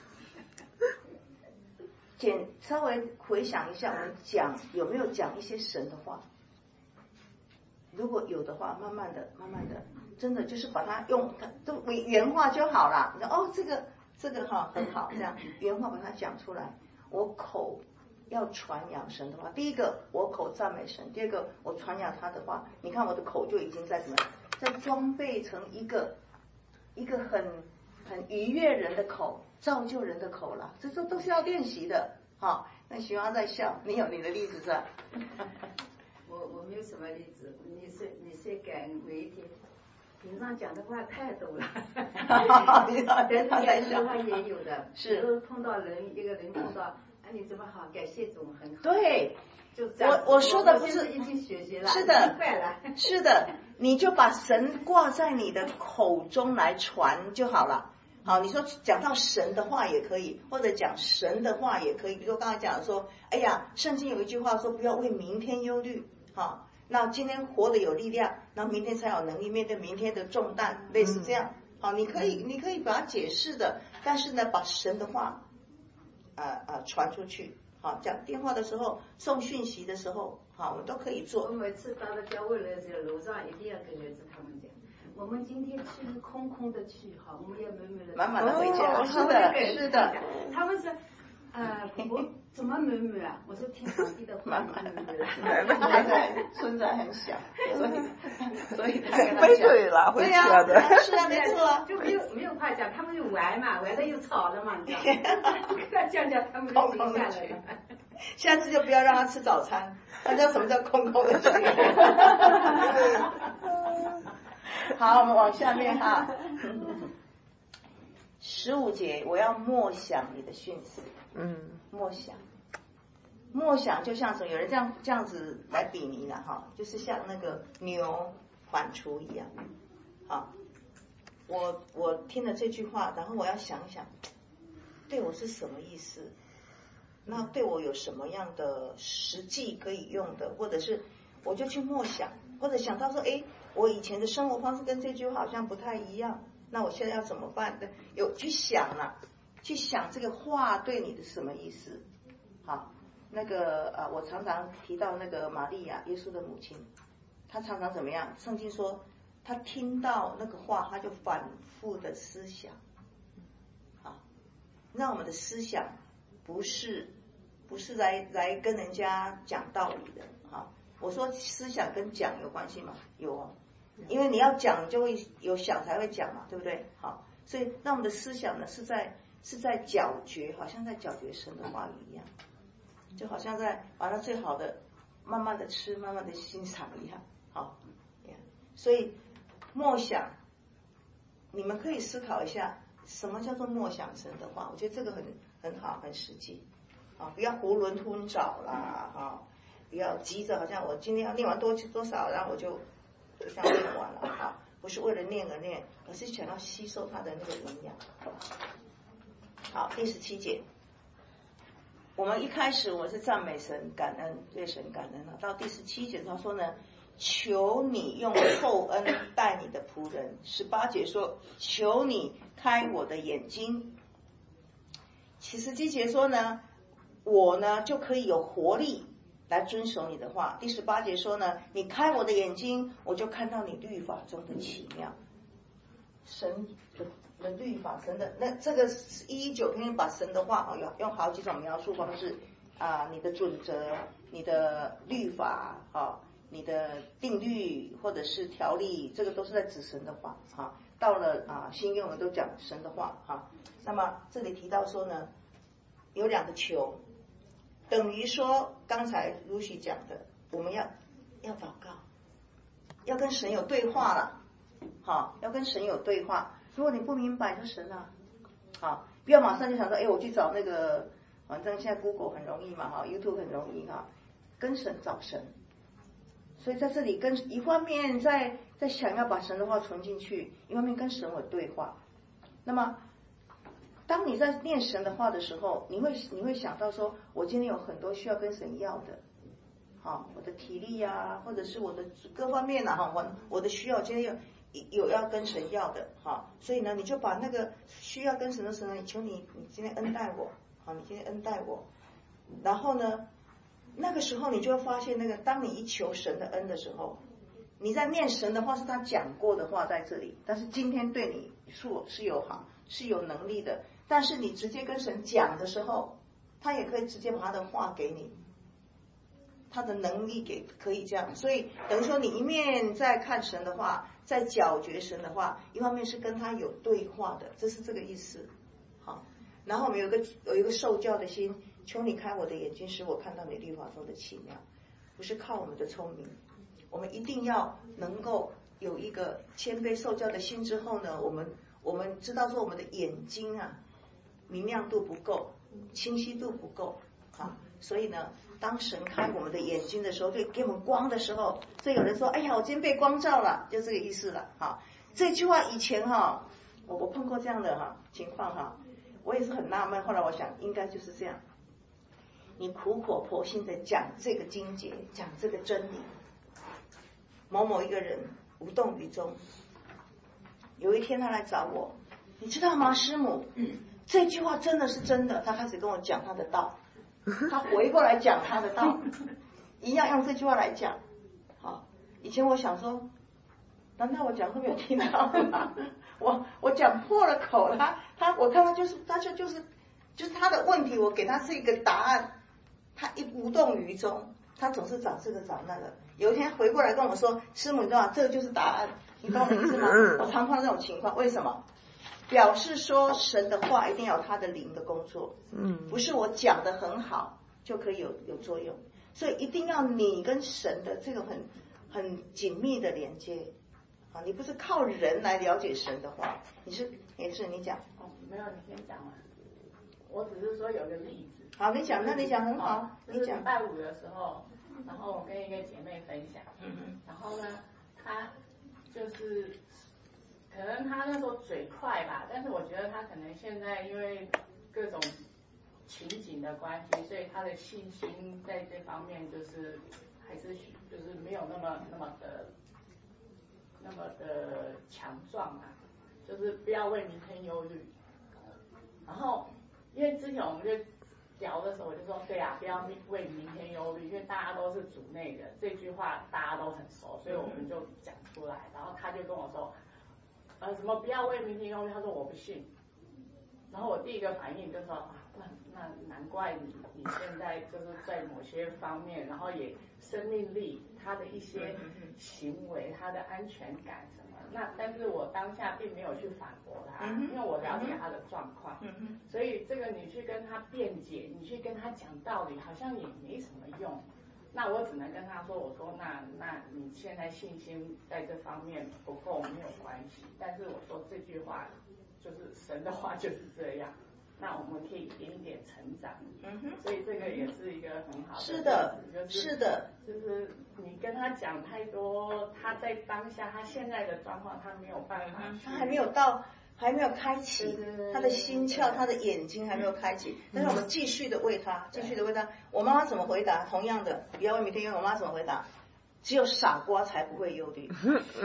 简稍微回想一下，我们讲有没有讲一些神的话？如果有的话，慢慢的、慢慢的，真的就是把它用都原话就好了。你说哦，这个这个哈很好，这样原话把它讲出来。我口要传扬神的话，第一个我口赞美神，第二个我传扬他的话。你看我的口就已经在什么，在装备成一个一个很很愉悦人的口。 造就人的口了，这都都是要练习的。好，那徐妈在笑，你有你的例子是吧？ 我我没有什么例子，你是你是改每一天，平常讲的话太多了，但是讲的话也有的， 是有时候碰到人，一个人碰到，哎你怎么好，感谢总很好。 对， 就这样我我说的不是已经学习了， 是的， 快了， 是的，你就把神挂在你的口中来传就好了。好，你说讲到神的话也可以，或者讲神的话也可以。比如说刚才讲说，哎呀，圣经有一句话说，不要为明天忧虑。好，那今天活得有力量，那明天才有能力面对明天的重担，类似这样。好，你可以你可以把它解释的，但是呢，把神的话，呃呃传出去。好，讲电话的时候，送讯息的时候，好，我们都可以做。 我每次到了教会的时候，楼上一定要跟儿子他们讲。我们今天去是空空的去，好，我们要满满的满满的回家。 哦、 是的，是的。 他们说，呃，我怎么满满啊？我说听上帝的话，满满的。 现在孙子很小，所以所以他跟他背对了，回去了的。 是啊，没错， 就没有没有话讲，他们就玩嘛，玩的又吵了嘛，你知道吗？跟他讲讲，他们就停下来了。 下次就不要让他吃早餐，他知道什么叫空空的去。好，我们往下面哈。十五节，我要默想你的训词。嗯，默想，默想就像什么？有人这样这样子来比拟了哈，就是像那个牛反刍一样。好，我我听了这句话，然后我要想想，对我是什么意思？那对我有什么样的实际可以用的，或者是我就去默想，或者想到说，哎，我以前的生活方式跟这句话好像不太一样，那我现在要怎么办？有去想啊，去想这个话对你的什么意思？好，那个啊，我常常提到那个玛利亚，耶稣的母亲，她常常怎么样？圣经说，她听到那个话，她就反复的思想。好，那我们的思想不是不是来来跟人家讲道理的。好，我说思想跟讲有关系吗？有哦，因为你要讲就会有想才会讲嘛，对不对？好，所以那我们的思想呢是在是在咀嚼，好像在咀嚼神的话语一样，就好像在把它最好的慢慢的吃，慢慢的欣赏一样。好，所以默想，你们可以思考一下，什么叫做默想神的话？我觉得这个很很好，很实际。啊，不要囫囵吞枣啦，啊，不要急着好像我今天要念完多多少，然后我就就这样念完了啊，不是为了念而念，而是想要吸收它的那个营养。好，第十七节，我们一开始我们是赞美神、感恩，对神感恩了。到第十七节他说呢，求你用厚恩待你的仆人。十八节说，求你开我的眼睛。其实这节说呢，我呢就可以有活力来遵守你的话。第十八节说呢，你开我的眼睛，我就看到你律法中的奇妙。神的的律法，神的那这个一一九篇把神的话啊，用用好几种描述方式啊，你的准则、你的律法啊、你的定律或者是条例，这个都是在指神的话啊。到了啊新约我们都讲神的话啊。那么这里提到说呢，有两个求。等于说刚才 Lucy 讲的，我们要要祷告，要跟神有对话了，好，要跟神有对话。如果你不明白，就神啊，好，不要马上就想说，哎，我去找那个，反正现在 Google 很容易嘛，哈 ，YouTube 很容易哈，跟神找神。所以在这里跟一方面在在想要把神的话存进去，一方面跟神有对话。那么当你在念神的话的时候，你会你会想到说，我今天有很多需要跟神要的，好，我的体力啊，或者是我的各方面啊，哈，我我的需要今天有有要跟神要的，好，所以呢，你就把那个需要跟神的神呢，求你，你今天恩待我，好，你今天恩待我，然后呢，那个时候你就会发现，那个当你一求神的恩的时候，你在念神的话是他讲过的话在这里，但是今天对你是是有好是有能力的。但是你直接跟神讲的时候，他也可以直接把他的话给你，他的能力给可以这样。所以等于说你一面在看神的话，在咀嚼神的话，一方面是跟他有对话的，这是这个意思。好， 然后我们有一个有一个受教的心，求你开我的眼睛，使我看到你律法中的奇妙。不是靠我们的聪明，我们一定要能够有一个谦卑受教的心之后呢，我们我们知道说我们的眼睛啊明亮度不够，清晰度不够啊，所以呢，当神开我们的眼睛的时候，对给我们光的时候，所以有人说，哎呀，我今天被光照了，就这个意思了哈。这句话以前哈，我我碰过这样的哈情况哈，我也是很纳闷，后来我想应该就是这样。你苦口婆心的讲这个经节，讲这个真理，某某一个人无动于衷。有一天他来找我，你知道吗，师母，这句话真的是真的。他开始跟我讲他的道，他回过来讲他的道，一样用这句话来讲。好，以前我想说，难道我讲都没有听到吗？我我讲破了口，他他我看他就是他就就是就是他的问题，我给他是一个答案。他一无动于衷，他总是找这个找那个。有一天回过来跟我说，师母，你知道吗？这个就是答案，你懂我的意思吗？我常碰到这种情况，为什么？表示说神的话一定要有他的灵的工作，嗯，不是我讲的很好就可以有有作用，所以一定要你跟神的这个很很紧密的连接啊！你不是靠人来了解神的话，你是也是你讲哦，没有，你先讲完。我只是说有个例子。 好，你讲，那你讲很好，你讲。 礼拜五的时候，然后我跟一个姐妹分享，嗯、然后呢，她就是可能她那时候嘴快吧，但是我觉得她可能现在因为各种情景的关系，所以她的信心在这方面就是还是就是没有那么那么的那么的强壮啊，就是不要为明天忧虑。然后因为之前我们就聊的时候，我就说对啊，不要为明天忧虑，因为大家都是主内人，这句话大家都很熟，所以我们就讲出来。然后他就跟我说，呃，什么不要为明天忧虑？他说我不信。然后我第一个反应就说啊，那那难怪你你现在就是在某些方面，然后也生命力，他的一些行为，他的安全感什么。那但是我当下并没有去反驳他，因为我了解他的状况，所以这个你去跟他辩解，你去跟他讲道理，好像也没什么用。那我只能跟他说，我说那那你现在信心在这方面不够没有关系，但是我说这句话就是神的话就是这样。那我们可以一点一点成长，嗯哼，所以这个也是一个很好的， 是的， 就是是的， 就是你跟他讲太多，他在当下他现在的状况，他没有办法， 他还没有到，还没有开启他的心窍，他的眼睛还没有开启。但是我们继续的为他，继续的为他。我妈妈怎么回答？同样的，不要为明天忧虑。我妈妈怎么回答？只有傻瓜才不会忧虑。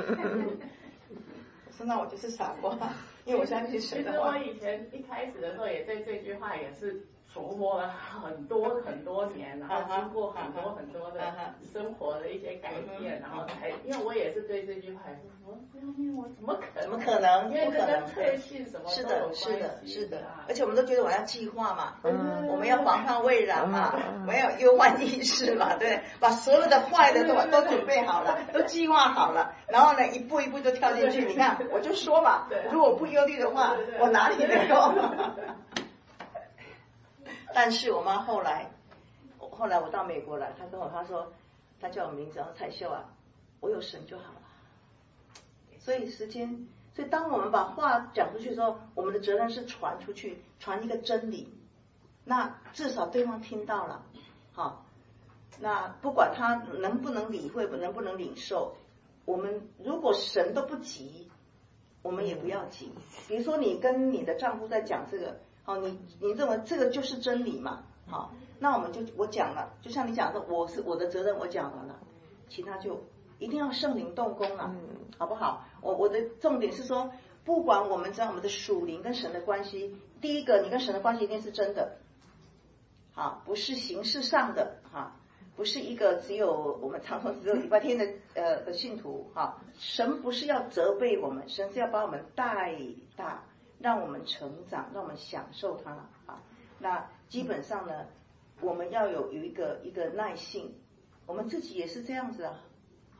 我说那我就是傻瓜。因为我相信神的话。 其实我以前一开始的时候也对这句话也是琢磨了很多很多年，然后经过很多很多的生活的一些改变，然后才，因为我也是对这句话说，不要念我怎么可能？ 怎么可能？ 因为这跟特性什么是的，是的，是的。而且我们都觉得我要计划嘛， 嗯， 我们要防患未然嘛，我们要忧患意识嘛，对，把所有的坏的都都准备好了，都计划好了，然后呢一步一步就跳进去。你看，我就说嘛，如果不忧虑的话，我哪里能够？但是我妈后来，后来我到美国来，她跟我她说，她叫我名字，然后彩秀啊，我有神就好了。所以时间，所以当我们把话讲出去的时候，我们的责任是传出去，传一个真理。那至少对方听到了，好，那不管他能不能理会，能不能领受，我们如果神都不急，我们也不要急。比如说你跟你的丈夫在讲这个。好，你你认为这个就是真理嘛？好，那我们就我讲了，就像你讲的，我是我的责任，我讲完了，其他就一定要圣灵动工了，好不好？我我的重点是说，不管我们知道我们的属灵跟神的关系，第一个，你跟神的关系一定是真的，好，不是形式上的哈，不是一个只有我们常说只有礼拜天的呃的信徒哈，神不是要责备我们，神是要把我们带大。让我们成长，让我们享受它啊。那基本上呢，我们要有有一个一个耐性，我们自己也是这样子啊。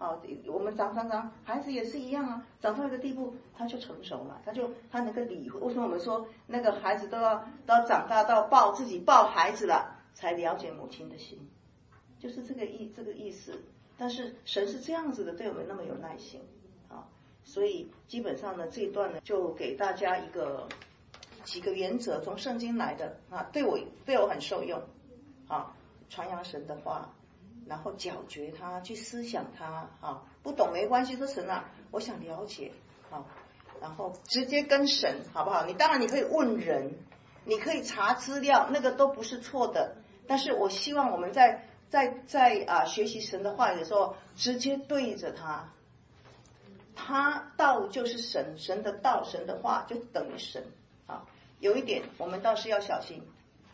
好，我们长长长，孩子也是一样啊，长到一个地步，他就成熟了，他就他能够理会。为什么我们说那个孩子都要都要长大到抱自己抱孩子了，才了解母亲的心，就是这个意这个意思。但是神是这样子的，对我们那么有耐心啊，所以基本上呢，这一段呢就给大家一个几个原则，从圣经来的啊，对我对我很受用啊，传扬神的话。然后咀嚼它，去思想它，啊，不懂没关系，说神啊，我想了解，啊，然后直接跟神，好不好？你当然你可以问人，你可以查资料，那个都不是错的。但是我希望我们在在在啊学习神的话语的时候，直接对着他，他道就是神，神的道，神的话就等于神啊。有一点我们倒是要小心。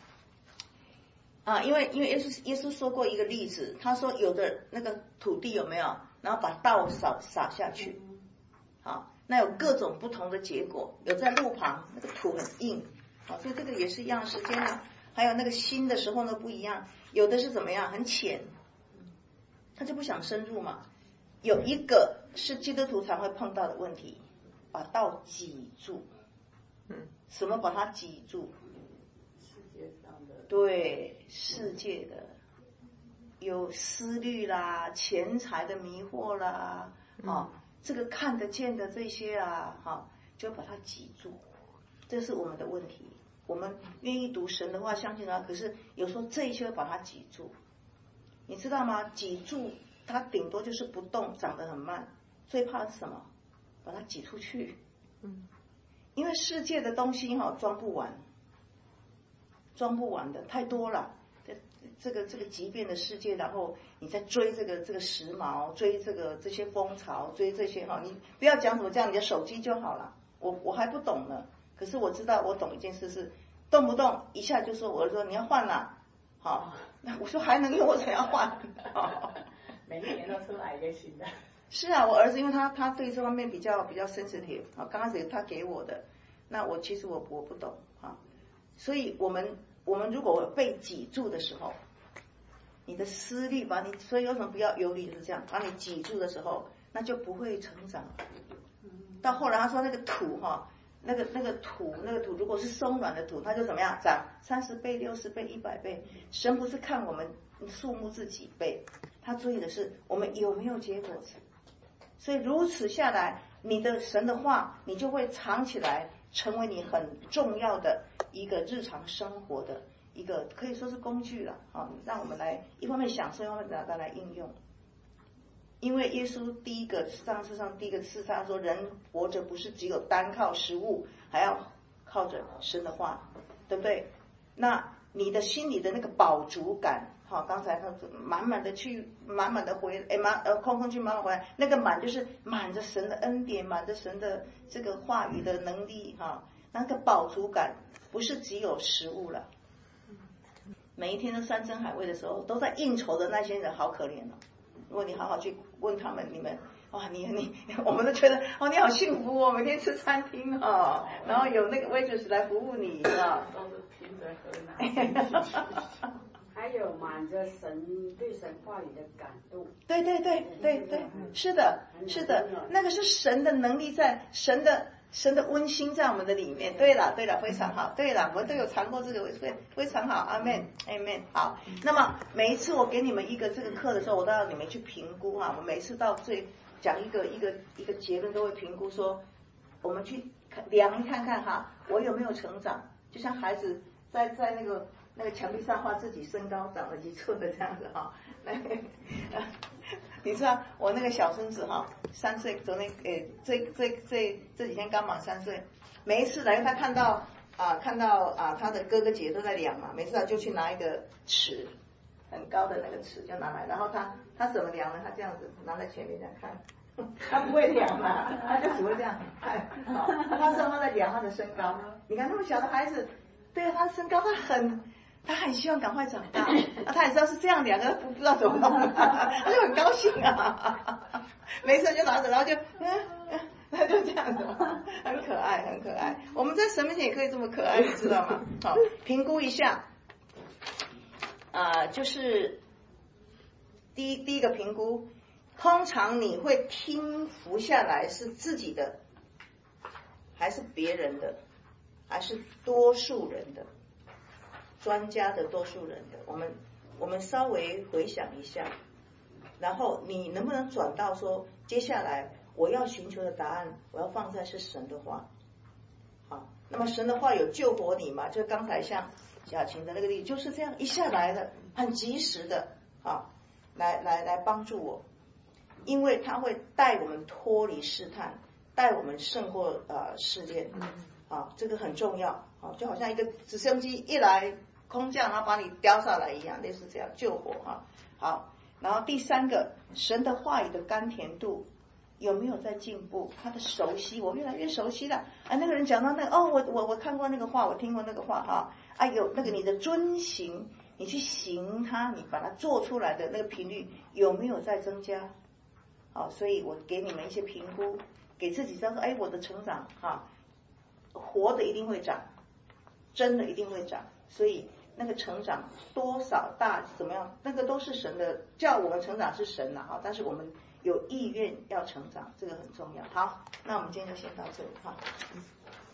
啊，因为因为耶稣耶稣说过一个例子，他说有的那个土地有没有，然后把道撒撒下去，好，那有各种不同的结果，有在路旁那个土很硬，好，所以这个也是一样时间啊，还有那个新的时候呢不一样，有的是怎么样很浅，他就不想深入嘛，有一个是基督徒才会碰到的问题，把道挤住，嗯，什么把它挤住？对世界的有思虑啦，钱财的迷惑啦，嗯、啊，这个看得见的这些啊，哈、啊，就把它挤住，这是我们的问题。我们愿意读神的话，相信他，可是有时候这一些把它挤住，你知道吗？挤住它顶多就是不动，长得很慢。最怕的是什么？把它挤出去。嗯，因为世界的东西哈、啊、装不完。装不完的太多了，这这个这个急变的世界，然后你在追这个这个时髦，追这个这些风潮，追这些哈，你不要讲什么这样，你的手机就好了。我我还不懂呢，可是我知道我懂一件事是，动不动一下就说，我说你要换了，好，那我说还能用我才要换， 每一年都出来一个新的。 是啊，我儿子因为他他对这方面比较比较 sensitive 啊，刚开始他给我的，那我其实我我不懂啊，所以我们。我们如果被挤住的时候，你的思虑把你，所以为什么不要游离就是这样，把你挤住的时候，那就不会成长。到后来他说那个土哈，那个那个土那个土如果是松软的土，它就怎么样长三十倍、六十倍、一百倍。神不是看我们数目字几倍，他注意的是我们有没有结果子。所以如此下来，你的神的话，你就会藏起来，成为你很重要的一个日常生活的一个可以说是工具了啊，让我们来一方面享受，一方面拿它来应用。因为耶稣第一个上世上第一个是他说，人活着不是只有单靠食物，还要靠着神的话，对不对？那你的心里的那个饱足感，好，刚才他满满的去，满满的回，哎满呃空空去满满回来，那个满就是满着神的恩典，满着神的这个话语的能力哈，那个饱足感不是只有食物了。每一天都山珍海味的时候，都在应酬的那些人好可怜哦。如果你好好去问他们，你们哇，你你我们都觉得哦，你好幸福哦，每天吃餐厅哦，然后有那个 waitress 来服务你啊， 都是凭着喝奶。 还有满着神对神话语的感动。 对对对对对，是的，是的，那个是神的能力在，神的神的温馨在我们的里面。对了对了，非常好。对了，我们都有尝过这个，非非常好。阿们阿们。好，那么每一次我给你们一个这个课的时候，我都要你们去评估哈。我每次到最讲一个一个一个结论，都会评估说，我们去量一看看哈，我有没有成长？就像孩子在在那个。那个墙壁上画自己身高长了几寸的这样子哈，你知道我那个小孙子哈，三岁，昨天诶这这这这几天刚满三岁，每一次来他看到啊看到啊他的哥哥姐姐都在量嘛，每次他就去拿一个尺，很高的那个尺就拿来，然后他他怎么量呢？他这样子拿在前面这样看，他不会量嘛，他就只会这样看，好，他知道他在量他的身高，你看那么小的孩子，对啊，他身高他很。他很希望赶快长大，啊，他也知道是这样，两个不不知道怎么弄，他就很高兴啊，没事就拿着，然后就，嗯嗯，他就这样子，很可爱，很可爱。我们在神面前也可以这么可爱，你知道吗？好，评估一下，啊、呃，就是第一第一个评估， 通常你会听服下来是自己的，还是别人的，还是多数人的？专家的多数人的，我们我们稍微回想一下，然后你能不能转到说，接下来我要寻求的答案，我要放在是神的话。好，那么神的话有救活你嘛？就刚才像雅琴的那个例子，就是这样一下来的，很及时的啊，来来来帮助我，因为他会带我们脱离试探，带我们胜过呃试炼，啊，这个很重要，啊，就好像一个直升机一来空降，然后把你叼上来一样，类似这样救火哈。好，然后第三个，神的话语的甘甜度有没有在进步？他的熟悉，我越来越熟悉了。啊，那个人讲到那个，哦，我我我看过那个话，我听过那个话哈。啊，有那个你的遵行，你去行它，你把它做出来的那个频率有没有在增加？好，所以我给你们一些评估，给自己知道说，哎，我的成长哈，活的一定会长，真的一定会长，所以那个成长多少大怎么样，那个都是神的，叫我们成长是神了哈，但是我们有意愿要成长，这个很重要。好，那我们今天就先到这里哈。